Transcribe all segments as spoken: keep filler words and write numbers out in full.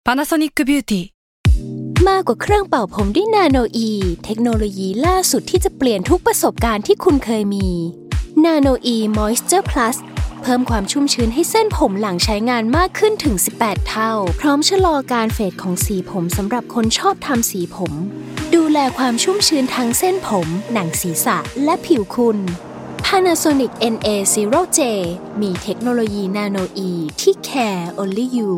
Panasonic Beauty มากกว่าเครื่องเป่าผมด้วยนาโนอีเทคโนโลยีล่าสุดที่จะเปลี่ยนทุกประสบการณ์ที่คุณเคยมีนาโนอีมอยส์เจอร์พลัสเพิ่มความชุ่มชื้นให้เส้นผมหลังใช้งานมากขึ้นถึงสิบแปดเท่าพร้อมชะลอการเฟดของสีผมสำหรับคนชอบทำสีผมดูแลความชุ่มชื้นทั้งเส้นผมหนังศีรษะและผิวคุณ Panasonic เอ็น เอ ศูนย์ เจ มีเทคโนโลยีนาโนอีที่ care only you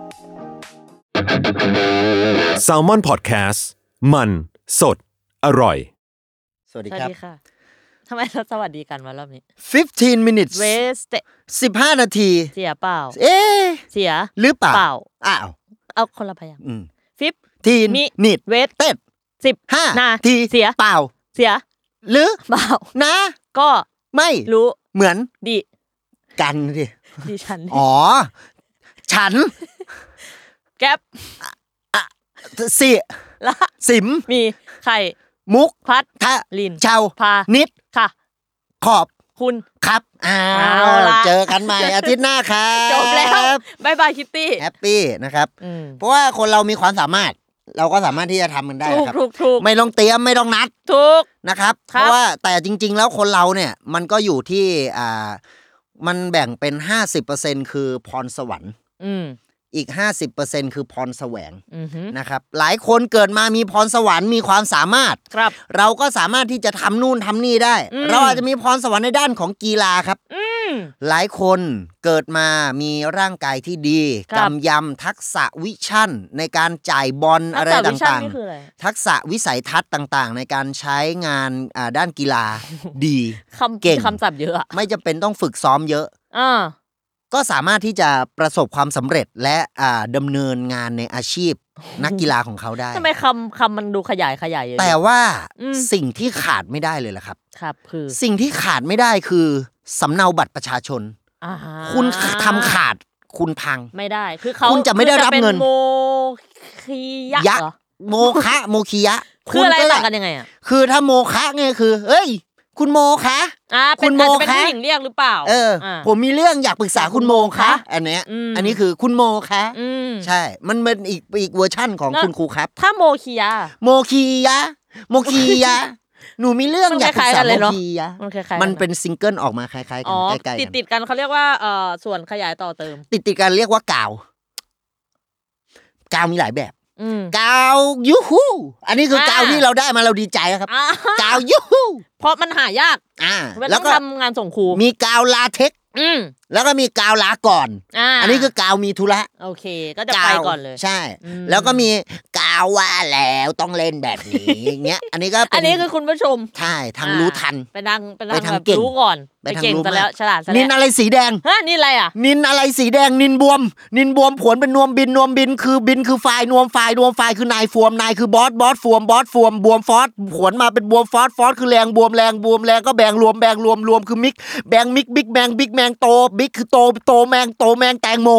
Salmon Podcast มันสดอร่อยสวัสดีครับสวัสดีค่ะทำไมเราสวัสดีกันวะรอบนี้ fifteen minutes waste สิบห้านาทีเสียเปล่าเอ๊ะเสียหรือเปล่าเปล่าอ้าวเอาคนละพยางค์อืม fifteen minutes waste เต็ดสิบห้านาทีเสียเปล่าเสียหรือเปล่านะก็ไม่รู้เหมือนดิกันดิดิฉันอ๋อฉันแก๊ปสิละสิมมีไข่มุกพัดทะลินเชาพานิดค่ะขอบคุณครับอ้าเอาวล่ะเจอกันใหม่อาทิตย์หน้าครับจบแล้วบ๊ายบายคิตตี้แฮปปี้นะครับเพราะว่าคนเรามีความสามารถเราก็สามารถที่จะทำมันได้ครับไม่ต้องเตรียมไม่ต้องนัดถูกนะครับเพราะว่าแต่จริงๆแล้วคนเราเนี่ยมันก็อยู่ที่อ่ามันแบ่งเป็น ห้าสิบเปอร์เซ็นต์ คือพรสวรรค์อืมอีก ห้าสิบเปอร์เซ็นต์ คือพรแสวงนะครับหลายคนเกิดมามีพรสวรรค์มีความสามารถครับเราก็สามารถที่จะทำนู่นทำนี่ได้เราอาจจะมีพรสวรรค์ในด้านของกีฬาครับหลายคนเกิดมามีร่างกายที่ดีกำยำทักษะวิชั่นในการจ่ายบอลอะไรต่างๆทักษะวิสัยทัศน์ต่างๆในการใช้งานด้านกีฬาดีเก่งคำศัพท์เยอะไม่จำเป็นต้องฝึกซ้อมเยอะก็สามารถที่จะประสบความสำเร็จและดำเนินงานในอาชีพนักกีฬาของเขาได้ทำไมคำคำมันดูขยายขยายเยอะแต่ว่าสิ่งที่ขาดไม่ได้เลยล่ะครับครับคือสิ่งที่ขาดไม่ได้คือสำเนาบัตรประชาชนคุณทำขาดคุณพังไม่ได้คือเขาคุณจะไม่ได้รับเงินโมคียะเหรอโมคะโมคียะคืออะไรต่างกันยังไงอ่ะคือถ้าโมคะเนี่ยคือเอ้ยคุณโมคะคุณโมคะเป็นผู้หญิงเรียกหรือเปล่าเออผมมีเรื่องอยากปรึกษาคุณโมคะอันเนี้ยอันนี้คือคุณโมคะใช่มันเป็นอีกอีกเวอร์ชั่นของคุณครูครับถ้าโมคียะโมคียะโมคียะหนูมีเรื่องอยากปรึกษาโมคียะมันเป็นซิงเกิลออกมาคล้ายๆกันใกล้ๆกันติดๆกันเขาเรียกว่าเอ่อส่วนขยายต่อเติมติดๆกันเรียกว่ากาวกาวมีหลายแบบกาวยูฮูอันนี้คือกาวที่เราได้มาเราดีใจครับกาวยูฮูเพราะมันหายากอ่าแล้วก็ทำงานส่งครูมีกาวลาเท็กซ์แล้วก็มีกาวลาก่อนอันนี้คือกาวมีธุระโอเคก็จะไปก่อนเลยใช่แล้วก็มีกาวว่าแล้วต้องเล่นแบบนี้อย่างเงี้ยอันนี้ก็อันนี้คือคุณผู้ชมใช่ทางรู้ทันไปนั่งไปนั่งแบบรู้ก่อนไปเก่งซะแล้วฉลาดซะแล้วนินอะไรสีแดงฮะนินอะไรอ่ะนินอะไรสีแดงนินบวมนินบวมผวนเป็นนวมบินนวมบินคือบินคือไฟนวมไฟนวมไฟคือนายฟวมนายคือบอสบอสฟวมบอสฟวมบวมฟอสผวนมาเป็นบวมฟอสฟอสคือแรงบวมแรงบวมแรงก็แบ่งรวมแบ่งรวมรวมคือมิกแบ่งมิกบิ๊กแบ่งบิ๊กแมงโตบิ๊กคือโตโตแมงโตแมงแตงโม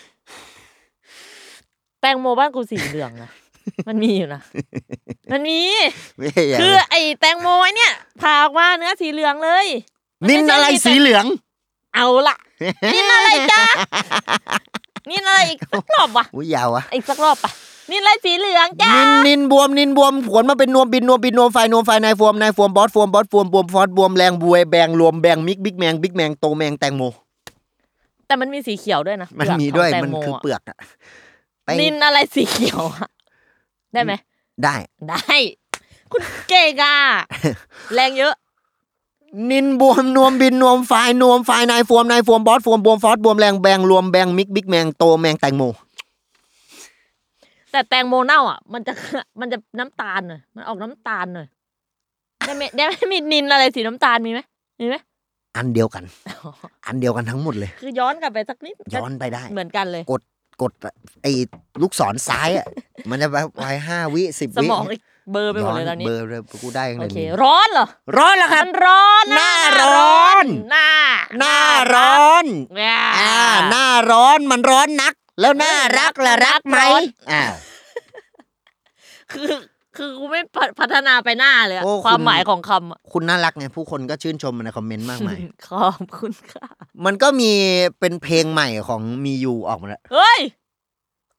แตงโมบ้านกูสีเหลืองนะมันมีอยู่นะมันมีคือไอ้แตงโมไอ้เนี่ยผ่าออกมาเนื้อสีเหลืองเลยนินอะไรสีเหลืองเอาล่ะนินอะไรจ้านินอะไรอีกสักรอบวะอุ้ยยาวอ่ะอีกสักรอบปะนินอะไรสีเหลืองจ้านินนินบวมนินบวมผวนมาเป็นนวมบินนวมบินนวมไฟนวมไฟนายฟวมนายฟวมบอสฟวมบอสฟวมบวมฟอสบวมแรงบวยแบงรวมแบงมิกบิ๊กแมงบิ๊กแมงโตแมงแตงโมแต่มันมีสีเขียวด้วยนะมันมีด้วยมันคือเปลือกอ่ะนินอะไรสีเขียวอ่ะได้ไหมได้ได้คุณเก่งอ่ะแรงเยอะนินบวมนวมบินนวมไฟนวมไฟนายฟวมนายฟวมบอสฟวมบวมฟอสบวมแรงแบงรวมแบงมิกบิ๊กแมงโตแมงแตงโมแต่แตงโมเน่าอ่ะมันจะมันจะน้ำตาลหน่อยมันออกน้ำตาลหน่อยได้ไหมได้ไหมมีนินอะไรสีน้ำตาลมีไหมมีไหมอันเดียวกันอันเดียวกันทั้งหมดเลยคือย้อนกลับไปสักนิดย้อนไปได้เหมือนกันเลยกดกดไอ้ลูกศรซ้ายอ่ะมันจะไปห้าวิสิบวิสมองเบอร์ไปหมดเลยตอนนี้เบอร์เลยกูได้ยังไงโอเคร้อนเหรอร้อนแล้วครับร้อนหน้าร้อนหน้าหน้าร้อนอ่าหน้าร้อนมันร้อนนักแล้วน่ารักล่ะรักไหมอ่าคือคือกูไม่พัฒนาไปหน้าเลยความหมายของคำคุณน่ารักไงผู้คนก็ชื่นชมในคอมเมนต์มากมายขอบคุณค่ะมันก็มีเป็นเพลงใหม่ของมียูออกมาแล้วเฮ้ย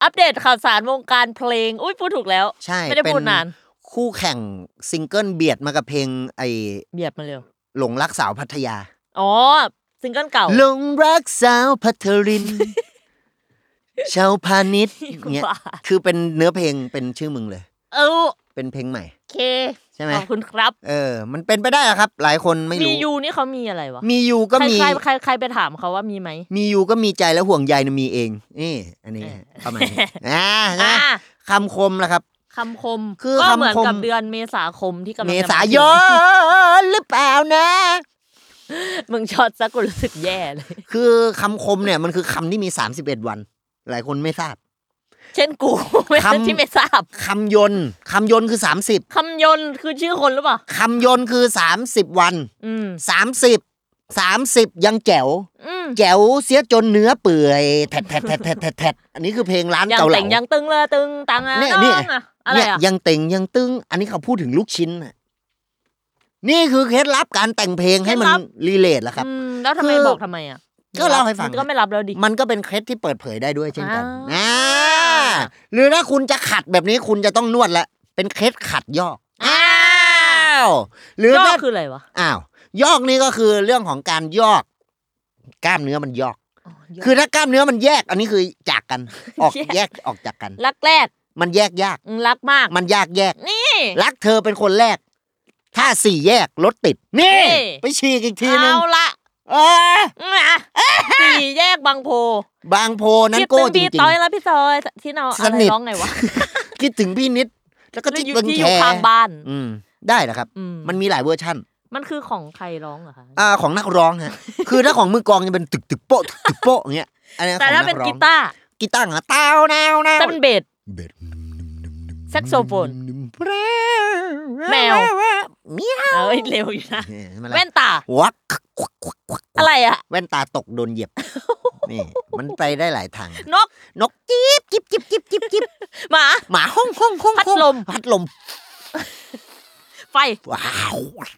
อัปเดตข่าวสารวงการเพลงอุ้ยพูดถูกแล้วใช่ไม่ได้พูดนานคู่แข่งซิงเกิลเบียดมากับเพลงไอเบียดมาเร็วหลงรักสาวพัทยาอ๋อซิงเกิลเก่าหลงรักสาวพัทรินชาวพาณิชย์เนี่ยคือเป็นเนื้อเพลงเป็นชื่อมึงเลยเออเป็นเพลงใหม่โอเคใช่ไหมขอบคุณครับเออมันเป็นไปได้ครับหลายคนไม่รู้มียูนี่เขามีอะไรวะมียูก็มีใครใครใครไปถามเขาว่ามีไหมมียูก็มีใจและห่วงใยนะมีเองนี่อันนี้ประมาณนี้อ่านะคำคมล่ะครับคำคมคือก็เหมือนกับเดือนเมษาคมที่กำลังเมษายนหรือเปล่านะมึงช็อตซะกูรู้สึกแย่เลยคือคำคมเนี่ยมันคือคำที่มีสามสิบเอ็ดวันหลายคนไม่ทราบเช่นกูที่ไม่ทราบคำยนต์คำยนต์คือสามสิบคำยนต์คือชื่อคนหรือเปล่าคำยนต์คือสามสิบวันสามสิบสามสิบยังแจ๋วแจ๋วเสียจนเนื้อเปื่อยแทดแทดแทดแทดแทดแทดอันนี้คือเพลงร้านเกาเหลายังยังตึงเลยตึงตังอ่ะเนี่ยเนี่ยเนี่ยยังเต่งยังตึงอันนี้เขาพูดถึงลูกชิ้นน่ะนี่คือเคล็ดลับการแต่งเพลงให้มันรีเลทแล้วครับแล้วทำไมบอกทำไมอ่ะก็เล่าให้ฟังก็ไม่รับแล้วดิมันก็เป็นเคล็ดที่เปิดเผยได้ด้วยเช่นกันนะหรือถ้าคุณจะขัดแบบนี้คุณจะต้องนวดละเป็นเคล็ดขัดยอกอ้าวหรือยอกคืออะไรวะอ้าวยอกนี่ก็คือเรื่องของการยอกกล้ามเนื้อมันยอกคือถ้ากล้ามเนื้อมันแยกอันนี้คือจากกันออกแยกออกจากกันรักแรกมันแยกยากรักมากมันยากแยกนี่รักเธอเป็นคนแรกถ้าสี่แยกรถติดนี่ไปฉีกอีกทีนึงเอาละเออสี่แยกบางโพบางโพนั้นโก้จริงๆพี่ต้อยแล้วพี่ซอยที่เราอะไรร้องไงวะคิดถึงพี่นิดแล้วก็ที่เป็นแคร์ข้างบ้านอืมได้เหรอครับมันมีหลายเวอร์ชั่นมันคือของใครร้องเหรอคะอ่าของนักร้องฮะคือถ้าของมือกลองจะเป็นตึกตึกโป๊ะตึกโป๊ะอย่างเงี้ยอันนี้แต่ถ้าเป็นกีตาร์กีตาร์อ่ะเต้าแนวแนวจะเป็นเบสเบสแซกโซโฟนแมวเมียวเอ้ยเร็วอยู่นะแว่นตาวักอะไรอะแว่นตาตกโดนเหยียบนี่มันไปได้หลายทางนกนกจิ๊บจิ๊บจิ๊บจิ๊บจิ๊บจิ๊บหมาหมาห้องห้องห้องพัดลมพัดลมไฟว้าว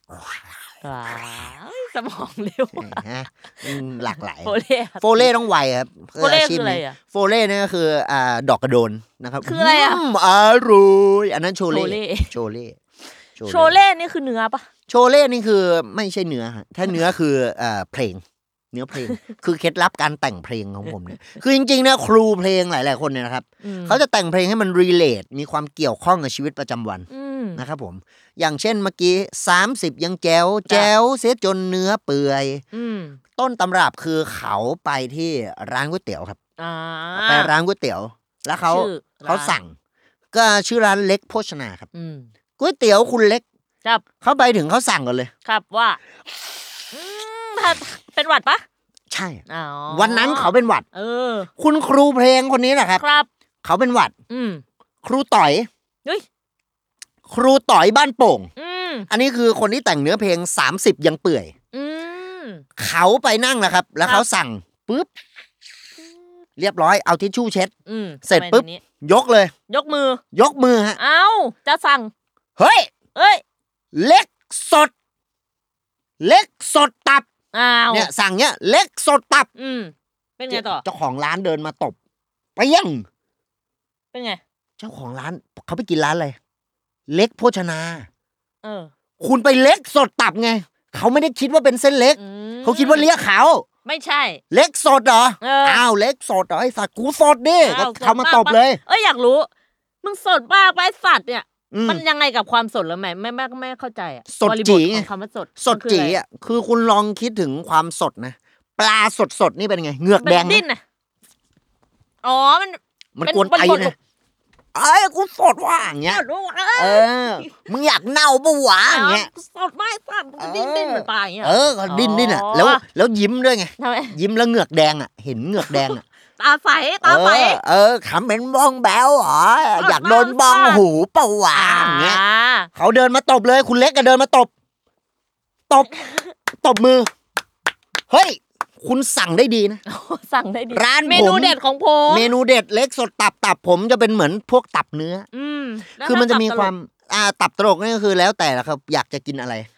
สมองเร็วหลากหลายโฟเล่โฟเล่ต้องไวครับโฟเล่คืออะไรอ่ะโฟเล่นี่ก็คืออ่าดอกกระโดนนะครับคืออะไรอ่ะอร่อยอันนั้นโชเล่โชเล่โชเล่นี่คือเนื้อปะโชเล่นี่คือไม่ใช่เนื้อฮะถ้าเนื้อคืออ่าเพลงเนื้อเพลงคือเคล็ดลับการแต่งเพลงของผมเนี่ยคือจริงๆเนี่ยครูเพลงหลายๆคนเนี่ยนะครับเขาจะแต่งเพลงให้มันรีเลทมีความเกี่ยวข้องกับชีวิตประจำวันนะครับผมอย่างเช่นเมื่อกี้สามสิบยังแจ๋วแจ๋วเสียจนเนื้อเปื่อยต้นตำรับคือเขาไปที่ร้านก๋วยเตี๋ยวครับไปร้านก๋วยเตี๋ยวแล้วเขาเขาสั่งก็ชื่อร้านเล็กโภชนาครับก๋วยเตี๋ยวคุณเล็กครับเขาไปถึงเขาสั่งกันเลยครับว่าเป็นหวัดปะใช่วันนั้นเขาเป็นหวัดเออคุณครูเพลงคนนี้แหละครับครับเขาเป็นหวัดครูต่อยเฮ้ยครูต่อยบ้านโป่งอันนี้คือคนที่แต่งเนื้อเพลงสามสิบยังเปื่อยเขาไปนั่งแล้วครับแล้วเขาสั่งปุ๊บเรียบร้อยเอาทิชชู่เช็ดเสร็จปุ๊บยกเลยยกมือยกมือฮะเอ้าจะสั่งเฮ้ยเอ้ยเล็กสดเล็กสดตับอ้าวเนี่ยสั่งเนี้ยเล็กสดตับอืมเป็นไงต่อเจ้าของร้านเดินมาตบไปยังเป็นไงเจ้าของร้านเขาไปกินร้านอะไรเล็กโภชนาเออคุณไปเล็กสดตับไงเขาไม่ได้คิดว่าเป็นเส้นเล็กเขาคิดว่าเรียกเขาไม่ใช่เล็กสดเหรออ้าวเล็กสดเหรอไอ้สัตว์กูสดดิก็เขามาตบเลยเอ้ยอยากรู้มึงสดมากไปสัตว์เนี่ยมันยังไงกับความสดแล้วไหมไม่ไม่ไม่เข้าใจอ่ะสดจี๋คำว่าสดสดจี๋อ่ะคือคุณลองคิดถึงความสดนะปลาสดสดนี่เป็นไงเหงือกแดงดิ้นนะอ๋อมันมันกวนไตนะไอ้กูสดว่ะอย่างเงี้ยเออมึงอยากเน่าปะวะอย่างเงี้ยสดไม่สัตว์ดิ้นดิ้นเหมือนปลาอย่างเงี้ยเออดิ้นดิ้นอ่ะแล้วแล้วยิ้มด้วยไงยิ้มแล้วเหงือกแดงอ่ะเห็นเหงือกแดงอ่ะตาใสตาใสเออขำเป็นบ้องแบ๊วเหรออยากโดนบ้องหูปะวะอย่างเงี้ยเขาเดินมาตบเลยคุณเล็กก็เดินมาตบตบตบมือเฮ้ยคุณสั่งได้ดีนะสั่งได้ดีร้านเมนูเด็ดของผมเมนูเด็ดเล็กสดตับตับผมจะเป็นเหมือนพวกตับเนื้อคือมันจะมีความอ่าตับตลกนี่ก็คือแล้วแต่ละครับอยากจะกินอะไร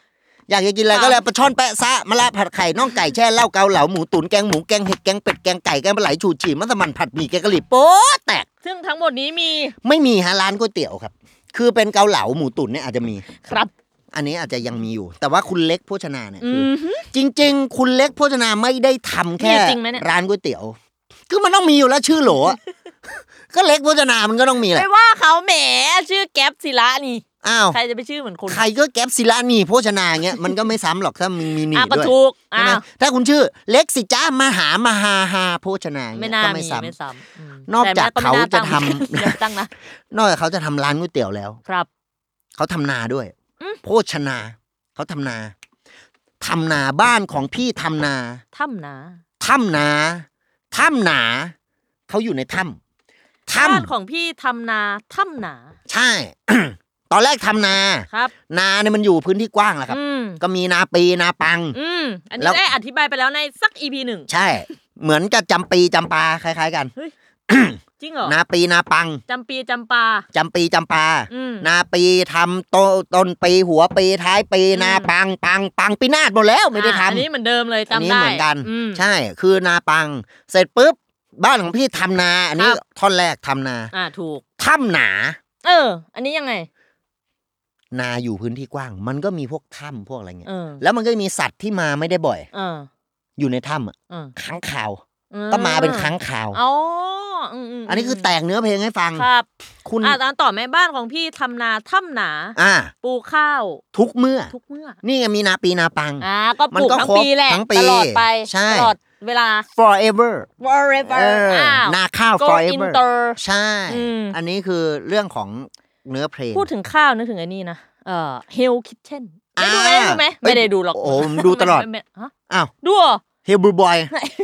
อยากจะกินอะไรก็เลยปลาช่อนแปะซะมะระผัดไข่น่องไก่แช่เหล้าเกาเหลาหมูตุ๋นแกงหมูแกงเห็ดแกงเป็ดแกงไก่แกงปลาไหลฉูดฉี่มัสมั่นผัดหมี่แกงกะหรี่โป๊ะแตกซึ่งทั้งหมดนี้มีไม่มีฮะร้านก๋วยเตี๋ยวครับคือเป็นเกาเหลาหมูตุ๋นเนี่ยอาจจะมีครับอันนี้อาจจะยังมีอยู่แต่ว่าคุณเล็กโภชนาเนี่ยคือจริงๆคุณเล็กโภชนาไม่ได้ทำแค่ร้านก๋วยเตี๋ยวคือมันต้องมีอยู่แล้วชื่อโหลก็เล็กโภชนามันก็ต้องมีแหละไม่ว่าเขาแหมชื่อแก๊ปศิระนี่อ้าวใครจะไปชื่อเหมือนคุณใครก็แก๊ปศิระนี่โภชนาเงี้ยมันก็ไม่ซ้ำหรอกถ้ามึงมีนี่ด้วยอ่ะก็ถูกใช่ไหมถ้าคุณชื่อเล็กสิจ้ามหามหาฮาโภชนาไม่ก็ไม่ซ้ำนอกจากเขาจะทำตั้งนะนอกจากเขาจะทำร้านก๋วยเตี๋ยวแล้วครับเขาทำนาด้วยโภชนาเขาทำนาทำนาบ้านของพี่ทำนาถ้ำนาถ้ำนาถ้ำนาเขาอยู่ในถ้ำถ้ำของพี่ทำนาถ้ำนาใช่ ตอนแรกทำนาครับนาเนี่ยมันอยู่พื้นที่กว้างแหละครับก็มีนาปีนาปังอืมอันนี้ได้อธิบายไปแล้วในสัก อี พี หนึ่งใช่เหมือนกับจำปีจำปาคล้ายๆกันจริงเหรอนาปีนาปังจำปีจำปาจำปีจำปานาปีทำต้นต้นปีหัวปีท้ายปีนาปังปังปังปีนาศหมดแล้วไม่ได้ทำอันนี้เหมือนเดิมเลยจำได้อันนี้เหมือนกันใช่คือนาปังเสร็จปุ๊บบ้านของพี่ทำนาอันนี้ท่อนแรกทำนาอ่าถูกถ้ำหนาเอออันนี้ยังไงนาอยู่พื้นที่กว้างมันก็มีพวกถ้ำพวกอะไรเงี้ยแล้วมันก็มีสัตว์ที่มาไม่ได้บ่อยเอออยู่ในถ้ำอ่ะค้างคาวก็มาเป็นค้างคาวอ๋ออันนี้คือแตกเนื้อเพลงให้ฟังครับคุณอ่าตอนต่อแม่บ้านของพี่ทำนาถ้ำหนาอ่าปลูกข้าวทุกเมื่อทุกเมื่อนี่ไงมีนาปีนาปังอ่าก็ปลูกทั้งปีแหละตลอดไปตลอดเวลา forever forever นาข้าว forever ใช่อันนี้คือเรื่องของเนื้อเพลงพูดถึงข้าวนึกถึงไอ้นี่นะเอ่อ Hell Kitchen ได้ดูไหมดูไหมไม่ได้ดูหรอกโอ้ดูตลอดอ้าวดูเหรอ Hell Boy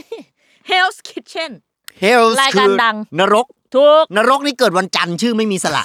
Hell's Kitchen รายการดังนรกถูกนรกนี่เกิดวันจันทร์ชื่อไม่มีสระ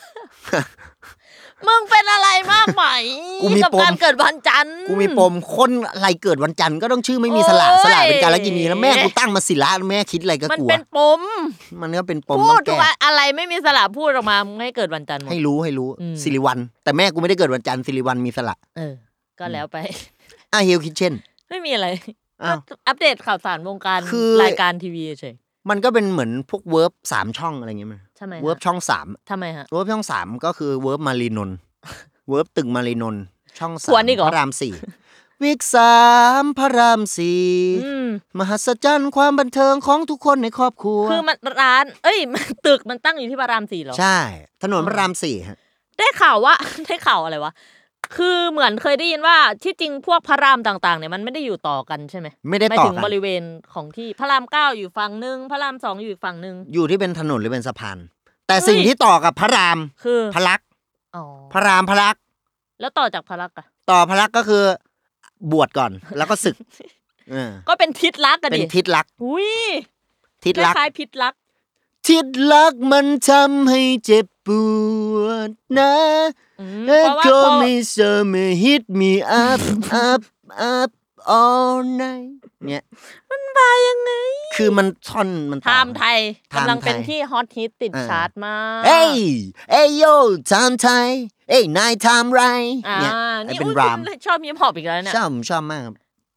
มึงเป็นอะไรมากไหมกับการเกิดวันจันทร์กูมีปมคนอะไรเกิดวันจันทร์ก็ต้องชื่อไม่มีสระสระเป็นกาลกินีแล้วแม่กูตั้งมาศิลาแม่คิดอะไรก็กลัวมันเป็นปมมันก็เป็นปมต้องแก้พูดอะไรไม่มีสระพูดออกมาให้เกิดวันจันทร์ให้รู้ให้รู้สิริวัลแต่แม่กูไม่ได้เกิดวันจันทร์สิริวัลมีสระเออก็แล้วไปอ่ะ Hell Kitchen ไม่มีอะไรอัปเดตข่าวสารวงการรายการทีวีเฉยมันก็เป็นเหมือนพวกเวิร์บสามช่องอะไรเงี้ยมั้ยใช่มั้ยเวิร์บช่องสามทำไมฮะเวิร์บช่องสามก็คือเวิร์บมารีนนท์เวิร์บตึกมารีนนท์ช่องสามพระรามสี่วิกสามพระรามสี่มหัศจรรย์ความบันเทิงของทุกคนในครอบครัวคือมันร้านเอ้ยตึกมันตั้งอยู่ที่พระรามสี่เหรอใช่ถนนพระรามสี่ฮะได้ข่าวว่าได้ข่าวอะไรวะคือเหมือนเคยได้ยินว่าที่จริงพวกพระรามต่างๆเนี่ยมันไม่ได้อยู่ต่อกันใช่ไหมไม่ได้ต่อกันไม่ถึงบริเวณของที่พระรามเก้าอยู่ฝั่งนึงพระรามสองอยู่อีกฝั่งนึงอยู่ที่เป็นถนนหรือเป็นสะพานแต่สิ่งที่ต่อกับพระรามคือพระลักษณ์อ๋อพระรามพระลักษณ์แล้วต่อจากพระลักษณ์อ่ะต่อพระลักษณ์ก็คือบวชก่อนแล้วก็ศึกเออก็เป็นทิศลักษณ์กันดิเป็นทิศลักษณ์อุ้ยทิศลักษณ์คล้ายๆพิษลักษณ์ทิศลักษณ์มันทำให้เจ็บปวดนะก็ไม่เสมอ hit me up up up all night เนี่ยมันมายังไงคือมันท่อนมันไทม์ไทยกำลังเป็นที่ฮอตฮิตติดชาร์ตมากเอ้ยเอ้ยโยไทม์ไทยเอ้ยนายไทม์ไรเนี่ยนี่เป็นรามชอบฮิปฮอปอีกแล้วเนี่ยชอบชอบมากครับ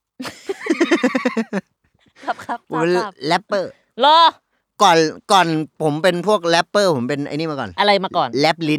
ครับครับแรปเปอร์รอก่อนก่อนผมเป็นพวกแรปเปอร์ผมเป็นไอ้นี่มาก่อนอะไรมาก่อนแรปลิ้น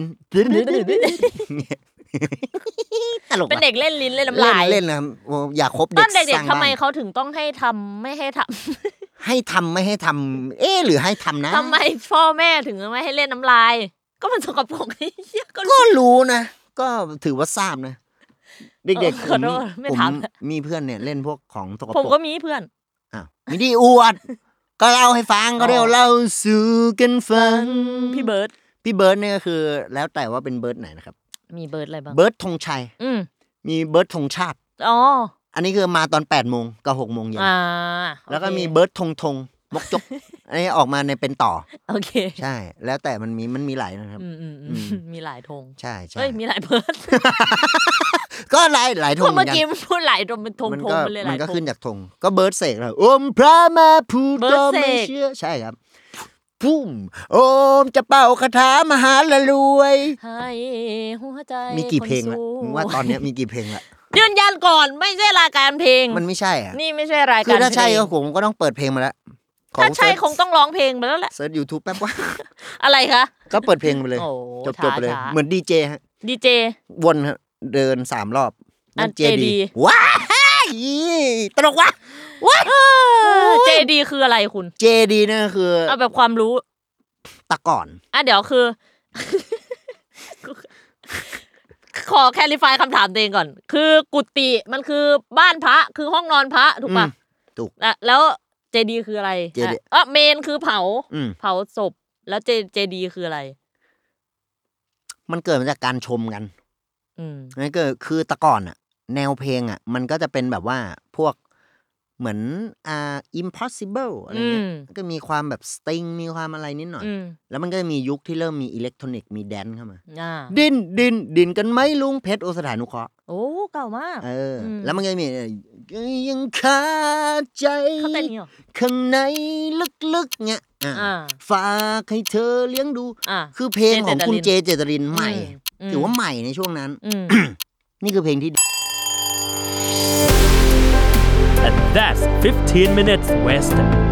ตลกเป็นเด็กเล่นลิ้นเล่นน้ำลายเล่นนะอยากคบเด็กตอนเด็กๆทำไมเขาถึงต้องให้ทำไม่ให้ทำให้ทำไม่ให้ทำเอ๊ะหรือให้ทำนะทำไมพ่อแม่ถึงไม่ให้เล่นน้ำลายก็มันสกปรกก็รู้นะก็ถือว่าทราบนะเด็กๆผมผมมีเพื่อนเนี่ยเล่นพวกของสกปรกผมก็มีเพื่อนอ้าวมีดีอวดก็เล่าให้ฟังก็เรียกเล่าสู่กันฟังพี่เบิร์ดพี่เบิร์ดเนี่ยก็คือแล้วแต่ว่าเป็นเบิร์ดไหนนะครับมีเบิร์ดอะไรบ้างเบิร์ดธงชัยมีเบิร์ดธงชาติอ๋ออันนี้คือมาตอนแปดโมงกับหกโมงเย็นแล้วก็มีเบิร์ดธงธงมกจกอันนี้ออกมาในเป็นต่อโอเคใช่แล้วแต่มันมีมันมีหลายนะครับมีหลายธงใช่ใช่เอ้ยมีหลายเบิร์ดก็หลายหลายธงเมื่อกี้พูดหลายธงเป็นธงธงมันเลยหลายธงมันก็ขึ้นจากธงก็เบิร์ดเสกแล้วอมพระมาพูดก็ไม่เชื่อใช่ครับพุ่มโอมจะเป่าคาถามหาละรวยให้หัวใจมีกี่เพลงละมึงว่าตอนนี้มีกี่เพลงละยืนยันก่อนไม่ใช่รายการเพลงมันไม่ใช่อ่ะนี่ไม่ใช่รายการคือถ้าใช่ก็ผมก็ต้องเปิดเพลงมาแล้วถ้าใช่คงต้องร้องเพลงไปแล้วแหละเซิร์ช YouTube แป๊บว่าอะไรคะก็เปิดเพลงไปเลยจบๆไปเลยเหมือนดีเจฮะดีเจวนฮะเดินสามรอบนั่นเจดีว้ายตลกวะว้าเจดีคืออะไรคุณเจดีเนี่ยคือเอาแบบความรู้ตะก่อนอ่ะเดี๋ยวคือขอแคลิฟายคำถามตัวเองก่อนคือกุฏิมันคือบ้านพระคือห้องนอนพระถูกป่ะถูกแล้วเจดีคืออะไรเออเมนคือเผาเผาศพแล้วเจเจดีคืออะไรมันเกิดมาจากการชมกันนั่นก็คือตะก่อนอ่ะแนวเพลงอ่ะมันก็จะเป็นแบบว่าพวกเหมือนอ่า impossible อะไรเงี้ยก็มีความแบบสตริงมีความอะไรนิดหน่อยแล้วมันก็จะมียุคที่เริ่มมีอิเล็กทรอนิกส์มีแดนซ์เข้ามาดินดินดินกันไหมลุงเพชรโอสถานุเคราะห์โอ้เก่ามากเออแล้วมันก็มียังคาใจข้างในลึกๆเงี้ยฝากให้เธอเลี้ยงดูคือเพลงของคุณเจเจตรินใหม่ถือว่าใหม่ในช่วงนั้นนี่คือเพลงที่ And that's fifteen minutes Western